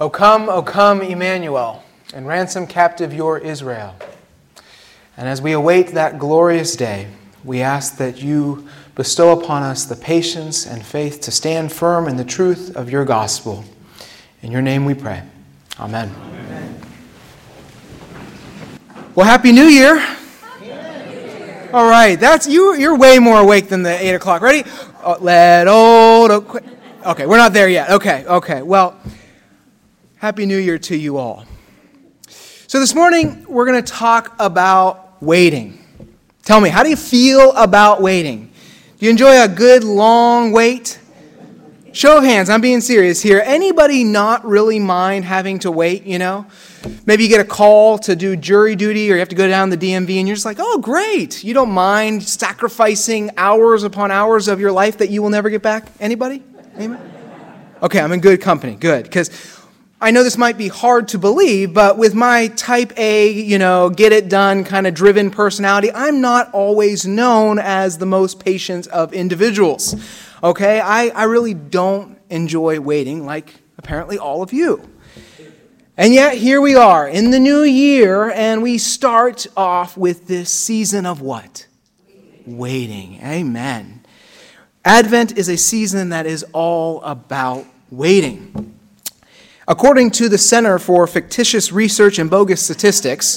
O come, Emmanuel, and ransom captive your Israel. And as we await that glorious day, we ask that you bestow upon us the patience and faith to stand firm in the truth of your gospel. In your name we pray. Amen. Amen. Well, Happy New Year. All right, you're way more awake than the 8 o'clock. Ready? Okay, we're not there yet. Okay. Well, Happy New Year to you all. So this morning, we're going to talk about waiting. Tell me, how do you feel about waiting? Do you enjoy a good long wait? Show of hands, I'm being serious here. Anybody not really mind having to wait, Maybe you get a call to do jury duty or you have to go down to the DMV and you're just like, oh, great. You don't mind sacrificing hours upon hours of your life that you will never get back? Anybody? Okay, I'm in good company. Good. Because I know this might be hard to believe, but with my type A, get it done kind of driven personality, I'm not always known as the most patient of individuals. Okay? I really don't enjoy waiting like apparently all of you. And yet, here we are in the new year, and we start off with this season of what? Waiting. Amen. Advent is a season that is all about waiting. According to the Center for Fictitious Research and Bogus Statistics,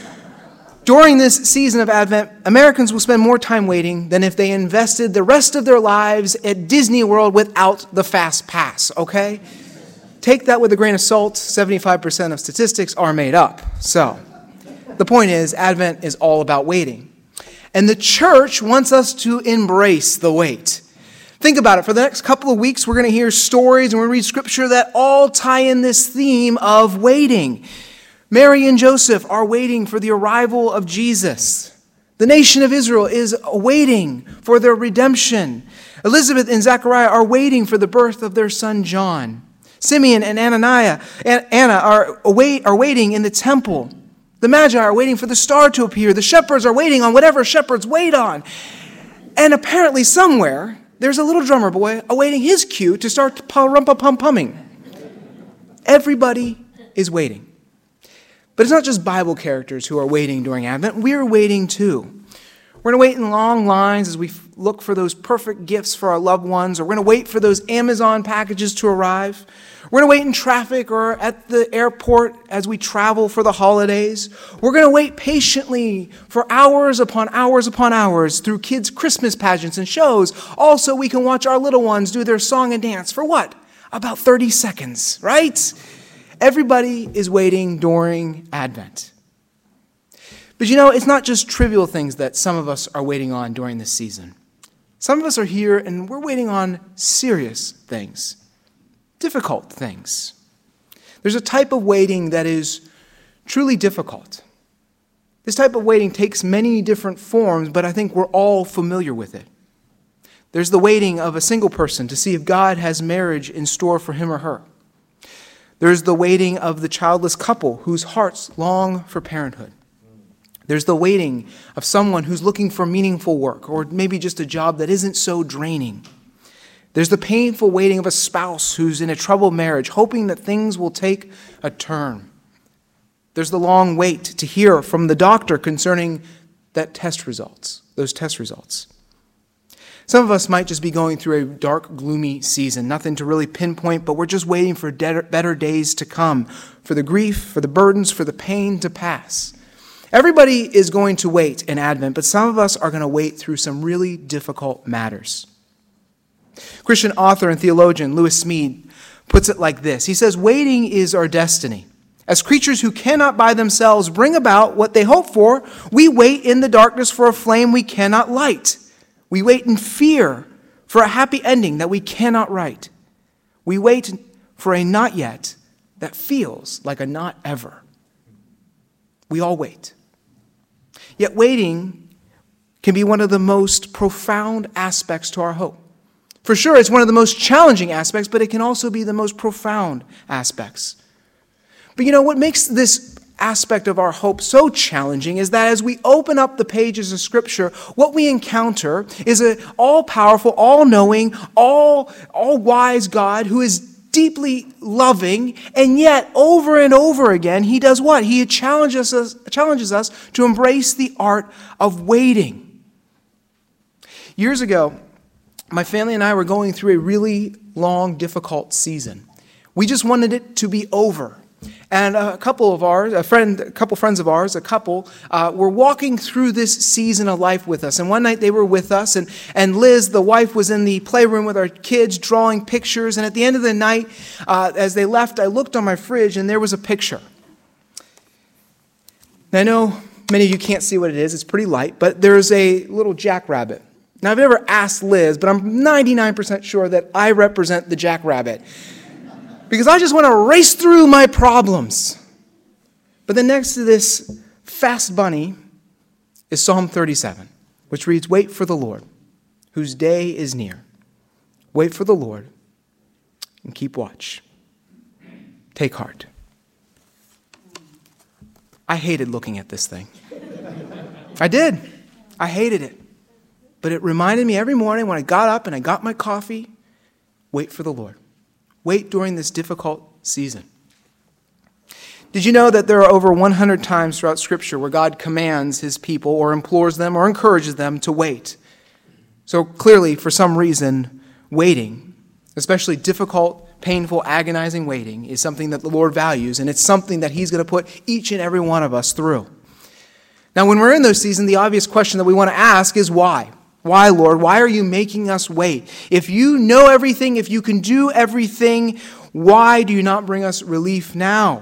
during this season of Advent, Americans will spend more time waiting than if they invested the rest of their lives at Disney World without the Fast Pass, okay? Take that with a grain of salt. 75% of statistics are made up. So, the point is, Advent is all about waiting. And the church wants us to embrace the wait. Think about it. For the next couple of weeks, we're going to hear stories and we're going to read scripture that all tie in this theme of waiting. Mary and Joseph are waiting for the arrival of Jesus. The nation of Israel is waiting for their redemption. Elizabeth and Zechariah are waiting for the birth of their son John. Simeon and Anna are waiting in the temple. The Magi are waiting for the star to appear. The shepherds are waiting on whatever shepherds wait on. And apparently somewhere, there's a little drummer boy awaiting his cue to start pa-rumpa-pum-pumming. Everybody is waiting. But it's not just Bible characters who are waiting during Advent. We're waiting too. We're going to wait in long lines as we look for those perfect gifts for our loved ones, or we're going to wait for those Amazon packages to arrive. We're going to wait in traffic or at the airport as we travel for the holidays. We're going to wait patiently for hours upon hours upon hours through kids' Christmas pageants and shows. Also, we can watch our little ones do their song and dance for what? About 30 seconds, right? Everybody is waiting during Advent. But it's not just trivial things that some of us are waiting on during this season. Some of us are here and we're waiting on serious things, difficult things. There's a type of waiting that is truly difficult. This type of waiting takes many different forms, but I think we're all familiar with it. There's the waiting of a single person to see if God has marriage in store for him or her. There's the waiting of the childless couple whose hearts long for parenthood. There's the waiting of someone who's looking for meaningful work, or maybe just a job that isn't so draining. There's the painful waiting of a spouse who's in a troubled marriage, hoping that things will take a turn. There's the long wait to hear from the doctor concerning those test results. Some of us might just be going through a dark, gloomy season, nothing to really pinpoint, but we're just waiting for better days to come, for the grief, for the burdens, for the pain to pass. Everybody is going to wait in Advent, but some of us are going to wait through some really difficult matters. Christian author and theologian Lewis Smead puts it like this. He says, waiting is our destiny. As creatures who cannot by themselves bring about what they hope for, we wait in the darkness for a flame we cannot light. We wait in fear for a happy ending that we cannot write. We wait for a not yet that feels like a not ever. We all wait. Yet waiting can be one of the most profound aspects to our hope. For sure, it's one of the most challenging aspects, but it can also be the most profound aspects. But what makes this aspect of our hope so challenging is that as we open up the pages of Scripture, what we encounter is an all-powerful, all-knowing, all-wise God who is deeply loving, and yet over and over again, he does what? He challenges us to embrace the art of waiting. Years ago, my family and I were going through a really long, difficult season. We just wanted it to be over. And a couple friends of ours, were walking through this season of life with us. And one night they were with us, and Liz, the wife, was in the playroom with our kids drawing pictures. And at the end of the night, as they left, I looked on my fridge, and there was a picture. Now, I know many of you can't see what it is. It's pretty light, but there's a little jackrabbit. Now, I've never asked Liz, but I'm 99% sure that I represent the jackrabbit, because I just want to race through my problems. But then next to this fast bunny is Psalm 37, which reads, "Wait for the Lord, whose day is near. Wait for the Lord and keep watch. Take heart." I hated looking at this thing. I did. I hated it. But it reminded me every morning when I got up and I got my coffee, wait for the Lord. Wait during this difficult season. Did you know that there are over 100 times throughout Scripture where God commands his people or implores them or encourages them to wait? So clearly, for some reason, waiting, especially difficult, painful, agonizing waiting, is something that the Lord values, and it's something that he's going to put each and every one of us through. Now, when we're in those seasons, the obvious question that we want to ask is why? Why, Lord? Why are you making us wait? If you know everything, if you can do everything, why do you not bring us relief now?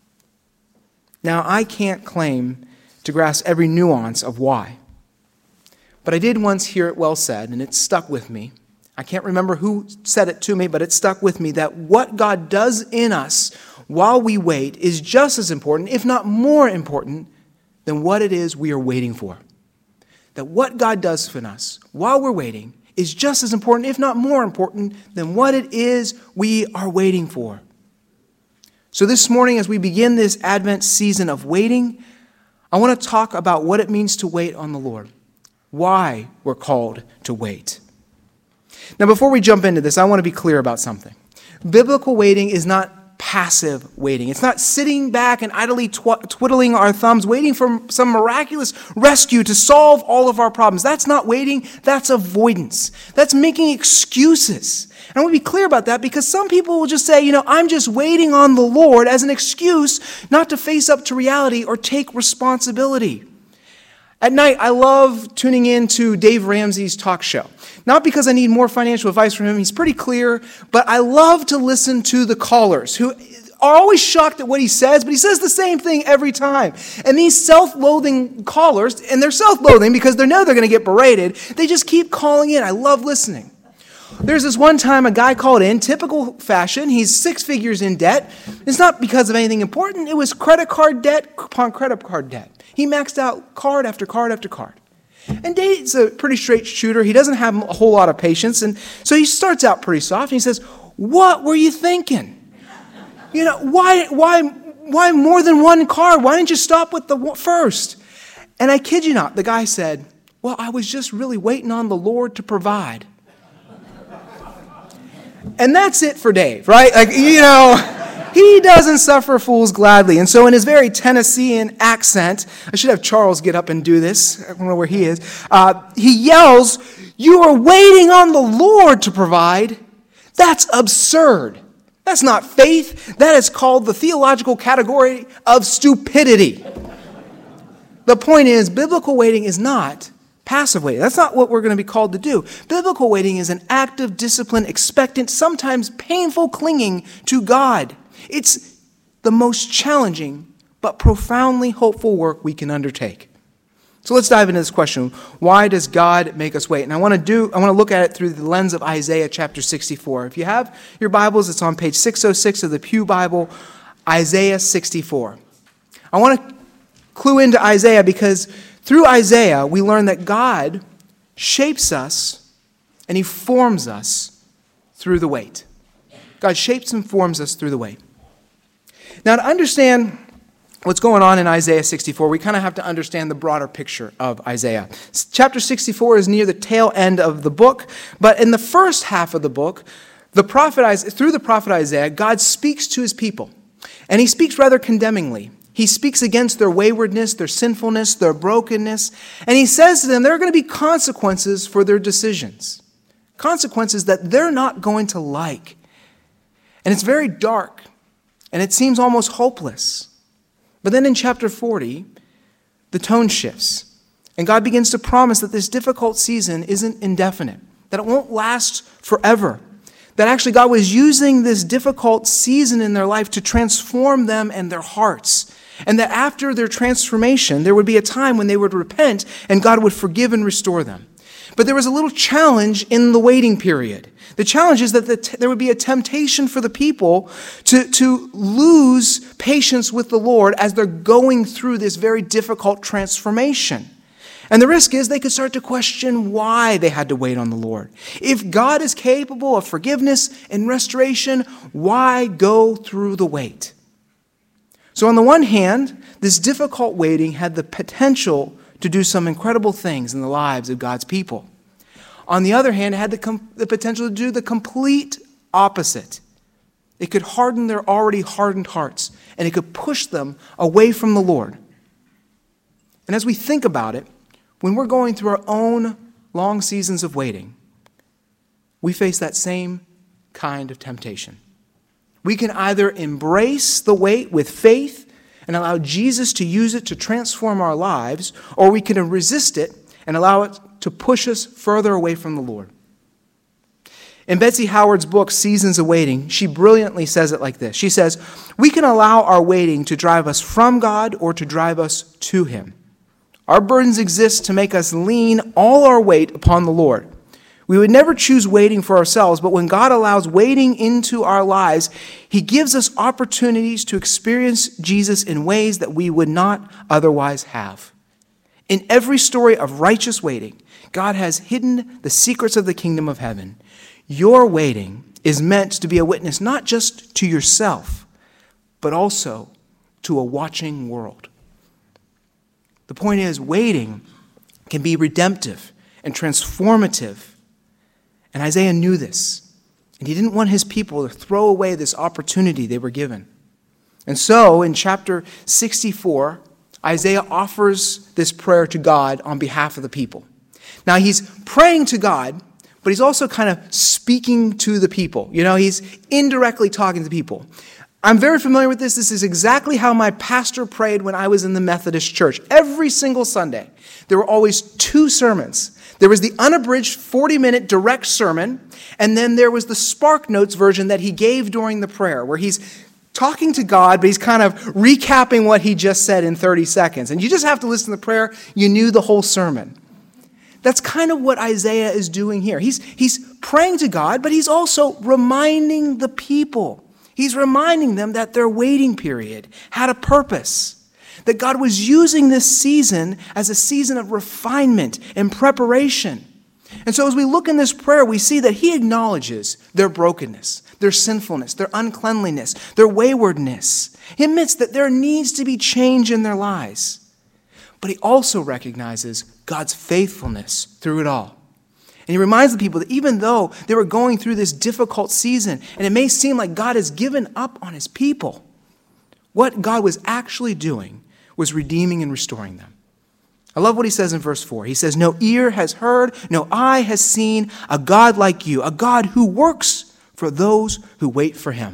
Now, I can't claim to grasp every nuance of why. But I did once hear it well said, and it stuck with me. I can't remember who said it to me, but it stuck with me, that what God does in us while we wait is just as important, if not more important, than what it is we are waiting for. That what God does for us while we're waiting is just as important, if not more important, than what it is we are waiting for. So this morning, as we begin this Advent season of waiting, I want to talk about what it means to wait on the Lord, why we're called to wait. Now, before we jump into this, I want to be clear about something. Biblical waiting is not passive waiting. It's not sitting back and idly twiddling our thumbs, waiting for some miraculous rescue to solve all of our problems. That's not waiting. That's avoidance. That's making excuses. And I want to be clear about that, because some people will just say, I'm just waiting on the Lord as an excuse not to face up to reality or take responsibility. At night, I love tuning in to Dave Ramsey's talk show. Not because I need more financial advice from him, he's pretty clear, but I love to listen to the callers who are always shocked at what he says, but he says the same thing every time. And these self-loathing callers, and they're self-loathing because they know they're going to get berated, they just keep calling in. I love listening. There's this one time a guy called in, typical fashion. He's 6 figures in debt. It's not because of anything important. It was credit card debt upon credit card debt. He maxed out card after card after card. And Dave's a pretty straight shooter. He doesn't have a whole lot of patience. And so he starts out pretty soft. And he says, "What were you thinking? Why more than one card? Why didn't you stop with the first?" And I kid you not, the guy said, "Well, I was just really waiting on the Lord to provide." And that's it for Dave, right? He doesn't suffer fools gladly. And so in his very Tennessean accent, I should have Charles get up and do this. I don't know where he is. He yells, "You are waiting on the Lord to provide. That's absurd. That's not faith. That is called the theological category of stupidity." The point is, biblical waiting is not passive waiting. That's not what we're going to be called to do. Biblical waiting is an active, disciplined, expectant, sometimes painful clinging to God. It's the most challenging but profoundly hopeful work we can undertake. So let's dive into this question. Why does God make us wait? And I want to look at it through the lens of Isaiah chapter 64. If you have your Bibles, it's on page 606 of the Pew Bible, Isaiah 64. I want to clue into Isaiah because through Isaiah, we learn that God shapes us and he forms us through the wait. God shapes and forms us through the wait. Now, to understand what's going on in Isaiah 64, we kind of have to understand the broader picture of Isaiah. Chapter 64 is near the tail end of the book, but in the first half of the book, Through the prophet Isaiah, God speaks to his people, and he speaks rather condemningly. He speaks against their waywardness, their sinfulness, their brokenness, and he says to them there are going to be consequences for their decisions, consequences that they're not going to like. And it's very dark, and it seems almost hopeless. But then in chapter 40, the tone shifts, and God begins to promise that this difficult season isn't indefinite, that it won't last forever, that actually God was using this difficult season in their life to transform them and their hearts, and that after their transformation, there would be a time when they would repent and God would forgive and restore them. But there was a little challenge in the waiting period. The challenge is that there would be a temptation for the people to lose patience with the Lord as they're going through this very difficult transformation. And the risk is they could start to question why they had to wait on the Lord. If God is capable of forgiveness and restoration, why go through the wait? So on the one hand, this difficult waiting had the potential to do some incredible things in the lives of God's people. On the other hand, it had the potential to do the complete opposite. It could harden their already hardened hearts, and it could push them away from the Lord. And as we think about it, when we're going through our own long seasons of waiting, we face that same kind of temptation. We can either embrace the wait with faith and allow Jesus to use it to transform our lives, or we can resist it and allow it to push us further away from the Lord. In Betsy Howard's book, Seasons of Waiting, she brilliantly says it like this. She says, "We can allow our waiting to drive us from God or to drive us to Him. Our burdens exist to make us lean all our weight upon the Lord. We would never choose waiting for ourselves, but when God allows waiting into our lives, He gives us opportunities to experience Jesus in ways that we would not otherwise have. In every story of righteous waiting, God has hidden the secrets of the kingdom of heaven. Your waiting is meant to be a witness not just to yourself, but also to a watching world." The point is, waiting can be redemptive and transformative. And Isaiah knew this. And he didn't want his people to throw away this opportunity they were given. And so, in chapter 64, Isaiah offers this prayer to God on behalf of the people. Now, he's praying to God, but he's also kind of speaking to the people. You know, he's indirectly talking to the people. I'm very familiar with this. This is exactly how my pastor prayed when I was in the Methodist church. Every single Sunday, there were always two sermons. There was the unabridged 40-minute direct sermon, and then there was the Spark Notes version that he gave during the prayer, where he's talking to God, but he's kind of recapping what he just said in 30 seconds. And you just have to listen to the prayer. You knew the whole sermon. That's kind of what Isaiah is doing here. He's praying to God, but he's also reminding the people. He's reminding them that their waiting period had a purpose, that God was using this season as a season of refinement and preparation. And so as we look in this prayer, we see that he acknowledges their brokenness, their sinfulness, their uncleanliness, their waywardness. He admits that there needs to be change in their lives. But he also recognizes God's faithfulness through it all. And he reminds the people that even though they were going through this difficult season, and it may seem like God has given up on his people, what God was actually doing was redeeming and restoring them. I love what he says in verse 4. He says, "No ear has heard, no eye has seen a God like you, a God who works for those who wait for him."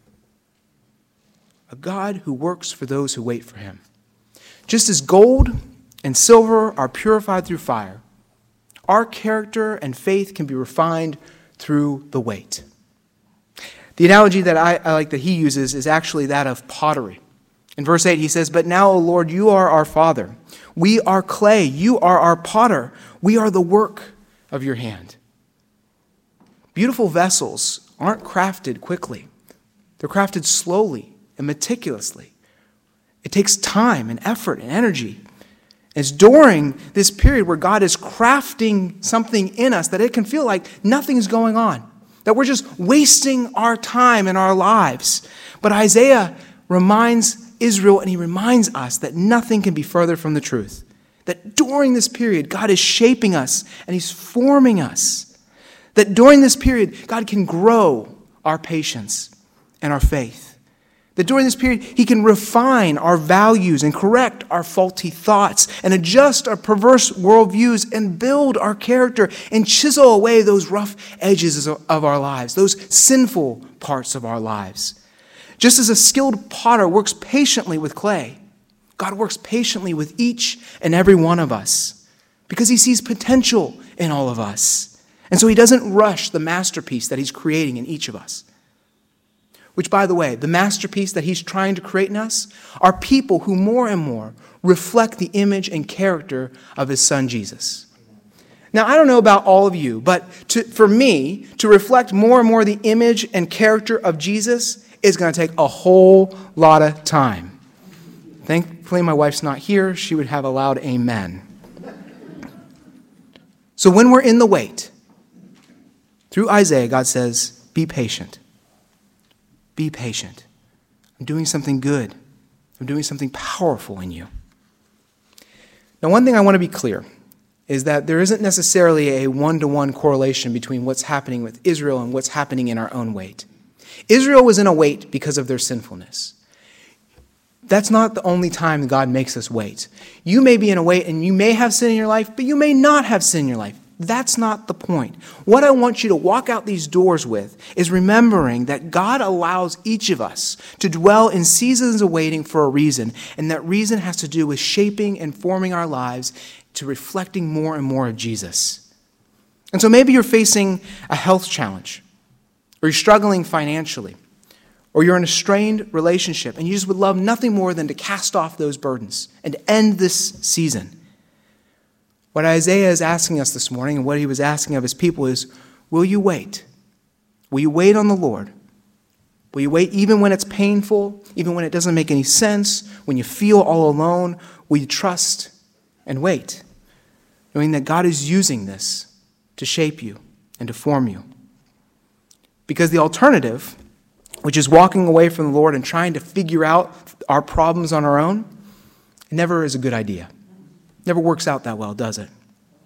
A God who works for those who wait for him. Just as gold and silver are purified through fire, our character and faith can be refined through the wait. The analogy that I like that he uses is actually that of pottery. In verse 8, he says, "But now, O Lord, you are our Father. We are clay. You are our potter. We are the work of your hand." Beautiful vessels aren't crafted quickly. They're crafted slowly and meticulously. It takes time and effort and energy. It's during this period where God is crafting something in us that it can feel like nothing's going on, that we're just wasting our time and our lives. But Isaiah reminds Israel, and he reminds us that nothing can be further from the truth. That during this period, God is shaping us and he's forming us. That during this period, God can grow our patience and our faith. That during this period, he can refine our values and correct our faulty thoughts and adjust our perverse worldviews and build our character and chisel away those rough edges of our lives, those sinful parts of our lives. Just as a skilled potter works patiently with clay, God works patiently with each and every one of us because he sees potential in all of us. And so he doesn't rush the masterpiece that he's creating in each of us. Which, by the way, the masterpiece that he's trying to create in us are people who more and more reflect the image and character of his son, Jesus. Now, I don't know about all of you, but for me, to reflect more and more the image and character of Jesus is going to take a whole lot of time. Thankfully, my wife's not here. She would have a loud amen. So when we're in the wait, through Isaiah, God says, be patient. Be patient. I'm doing something good. I'm doing something powerful in you. Now, one thing I want to be clear is that there isn't necessarily a one-to-one correlation between what's happening with Israel and what's happening in our own wait. Israel was in a wait because of their sinfulness. That's not the only time God makes us wait. You may be in a wait and you may have sin in your life, but you may not have sin in your life. That's not the point. What I want you to walk out these doors with is remembering that God allows each of us to dwell in seasons of waiting for a reason, and that reason has to do with shaping and forming our lives to reflecting more and more of Jesus. And so maybe you're facing a health challenge, or you're struggling financially, or you're in a strained relationship, and you just would love nothing more than to cast off those burdens and to end this season. What Isaiah is asking us this morning, and what he was asking of his people, is, will you wait? Will you wait on the Lord? Will you wait even when it's painful, even when it doesn't make any sense, when you feel all alone? Will you trust and wait, knowing that God is using this to shape you and to form you? Because the alternative, which is walking away from the Lord and trying to figure out our problems on our own, never is a good idea. Never works out that well, does it?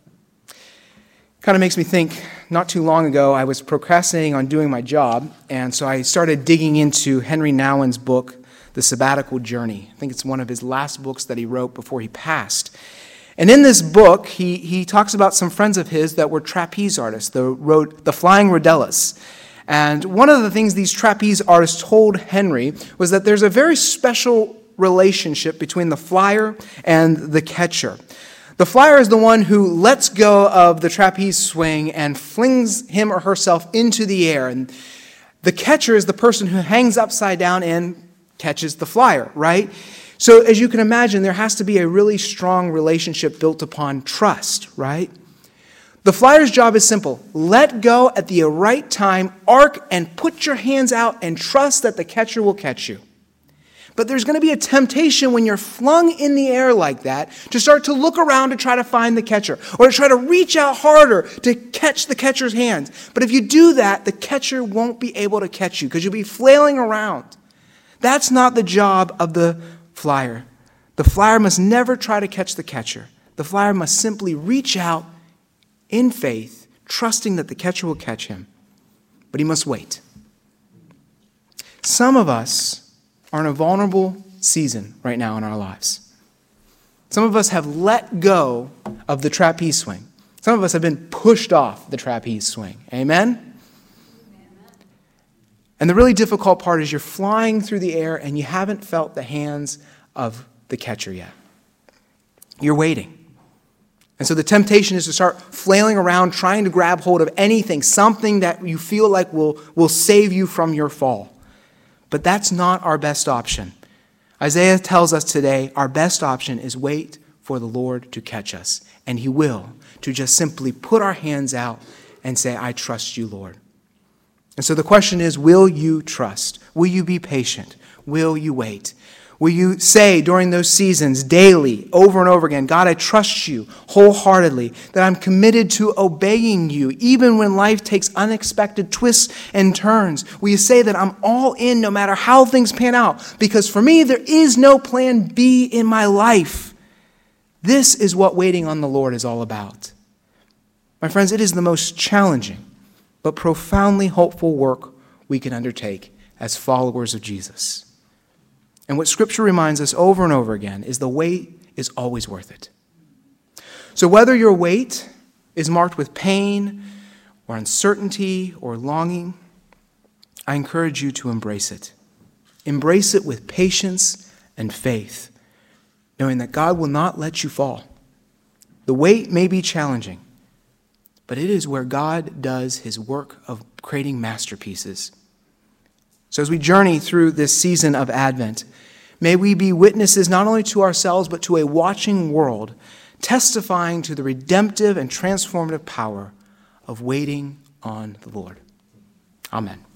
Kind of makes me think, not too long ago, I was procrastinating on doing my job, and so I started digging into Henry Nouwen's book, The Sabbatical Journey. I think it's one of his last books that he wrote before he passed. And in this book, he talks about some friends of his that were trapeze artists, the Flying Rodellas. And one of the things these trapeze artists told Henry was that there's a very special relationship between the flyer and the catcher. The flyer is the one who lets go of the trapeze swing and flings him or herself into the air. And the catcher is the person who hangs upside down and catches the flyer, right? So as you can imagine, there has to be a really strong relationship built upon trust, right? The flyer's job is simple. Let go at the right time, arc, and put your hands out and trust that the catcher will catch you. But there's going to be a temptation when you're flung in the air like that to start to look around to try to find the catcher, or to try to reach out harder to catch the catcher's hands. But if you do that, the catcher won't be able to catch you because you'll be flailing around. That's not the job of the flyer. The flyer must never try to catch the catcher. The flyer must simply reach out in faith, trusting that the catcher will catch him. But he must wait. Some of us are in a vulnerable season right now in our lives. Some of us have let go of the trapeze swing. Some of us have been pushed off the trapeze swing. Amen? And the really difficult part is you're flying through the air and you haven't felt the hands of the catcher yet. You're waiting. And so the temptation is to start flailing around, trying to grab hold of anything, something that you feel like will save you from your fall. But that's not our best option. Isaiah tells us today our best option is wait for the Lord to catch us. And he will, to just simply put our hands out and say, I trust you, Lord. And so the question is, will you trust? Will you be patient? Will you wait? Will you say during those seasons, daily, over and over again, God, I trust you wholeheartedly, that I'm committed to obeying you, even when life takes unexpected twists and turns? Will you say that I'm all in no matter how things pan out? Because for me, there is no plan B in my life. This is what waiting on the Lord is all about. My friends, it is the most challenging but profoundly hopeful work we can undertake as followers of Jesus. And what Scripture reminds us over and over again is the wait is always worth it. So whether your wait is marked with pain or uncertainty or longing, I encourage you to embrace it. Embrace it with patience and faith, knowing that God will not let you fall. The wait may be challenging, but it is where God does his work of creating masterpieces. So as we journey through this season of Advent, may we be witnesses not only to ourselves, but to a watching world, testifying to the redemptive and transformative power of waiting on the Lord. Amen.